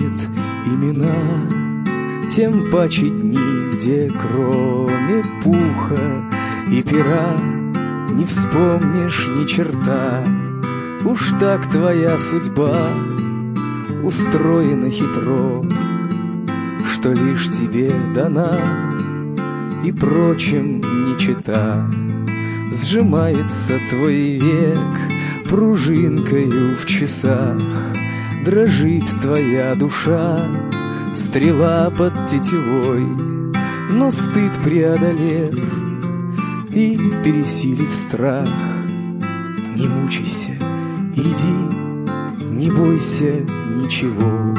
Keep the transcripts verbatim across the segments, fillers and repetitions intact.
будет имена, тем паче дни, где кроме пуха и пера не вспомнишь ни черта. Уж так твоя судьба устроена хитро, что лишь тебе дана и прочим не чета. Сжимается твой век пружинкою в часах, дрожит твоя душа, стрела под тетивой. Но стыд преодолев и пересилив страх, не мучайся, иди, не бойся ничего.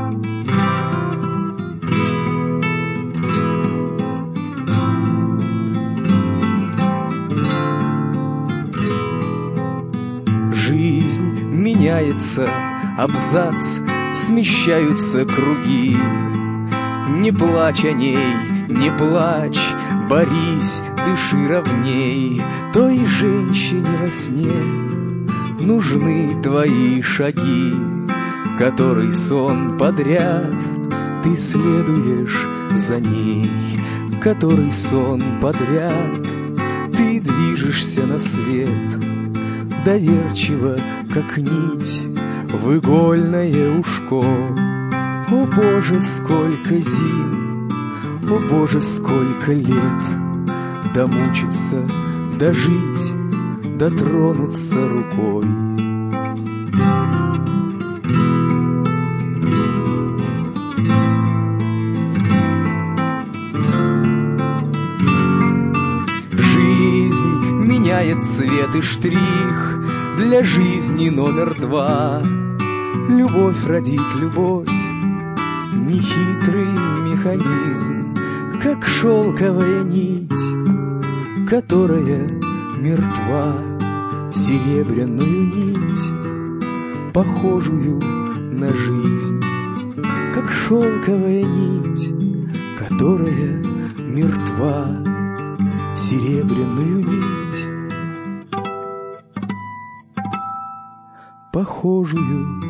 Жизнь меняется, абзац, смещаются круги. Не плачь о ней, не плачь, борись, дыши ровней. Той женщине во сне нужны твои шаги, который сон подряд ты следуешь за ней, который сон подряд ты движешься на свет, доверчиво, как нить в игольное ушко. О, Боже, сколько зим, о, Боже, сколько лет, домучиться, дожить, дотронуться рукой. Жизнь меняет цвет и штрих для жизни номер два. Любовь родит любовь, нехитрый механизм, как шелковая нить, которая мертва, серебряную нить, похожую на жизнь, как шелковая нить, которая мертва, серебряную нить, похожую